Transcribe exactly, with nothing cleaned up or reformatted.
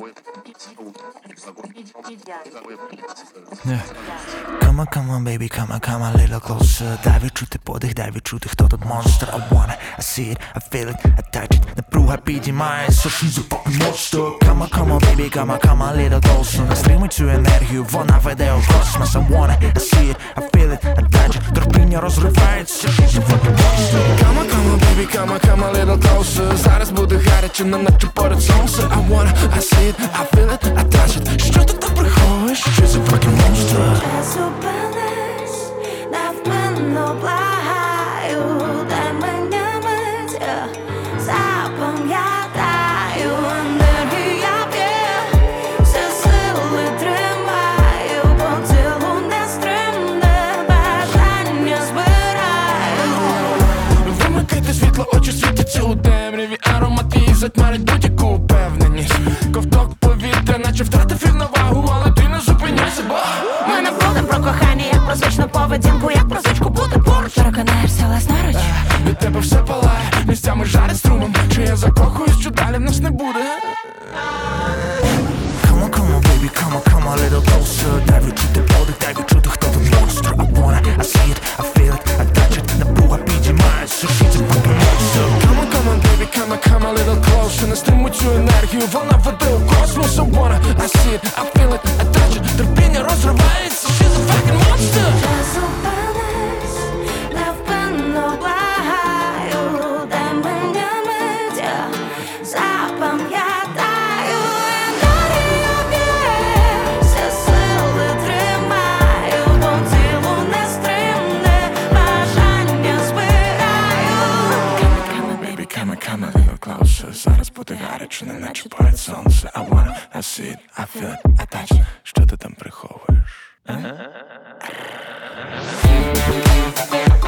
Come on, come on, baby, come on, come on, little closer. Дай відчути подих, дай відчути, хто тут монстр. I want it, I see it, I feel it, I touch it. Напруга підіймається, she's a fucking monster. Come on, come on, baby, come on, come on, little closer. Не стримуй цю енергію, вона веде у космос. I want it, I see it, I feel it, I touch it. Терпіння розривається, she's a fucking monster. Come on, come on, baby, come on, come on, little closer. Зараз буде гаряче, неначе поряд сонце. I want it, I see it, I feel it, I touch it. Що ти там приховуєш? She's a fucking monster. Я зупинись, невпинно благаю. Дай мені мить, запам'ятаю. Енергія б'є, всі сили тримаю. По тілу нестримне бажання збираю. Вимикайте світло, очі світяться у темряві. Аромати їх затьмарять будь-яку упевненість. Ковток повітря, наче втратив рівновагу, але ти не зупиняйся, бо ми не будем про кохання, як про звичну поведінку, як про звичку бути поруч. Переконаєшся власноруч. від тебе все палає, місцями жарить струмом. Чи я закохуюсь, що далі в нас не буде? Come on, come on, baby, come on, come on, little closer. Дай відчути подих, дай відчути, хто тут монстр. I want it, I see it, I feel it, I touch it. Напруга підіймається, she's a fucking monster. Come on, come on, baby, come on, come on, little closer. Не стримуй цю енергію, вона веде у космос. I want it, I see it, I feel it, I touch it. Терпіння розривається, she's a fucking monster. Я зупинись, невпинно благаю. Дай мені мить, запам'ятаю. Енергія б'є, всі сили тримаю. По тілу нестримне бажання збираю. Baby, come on, come on, little closer. Зараз буде гаряче, неначе поряд сонце. I want it, I see it, I feel it, I touch it. Що ти там приховуєш? А?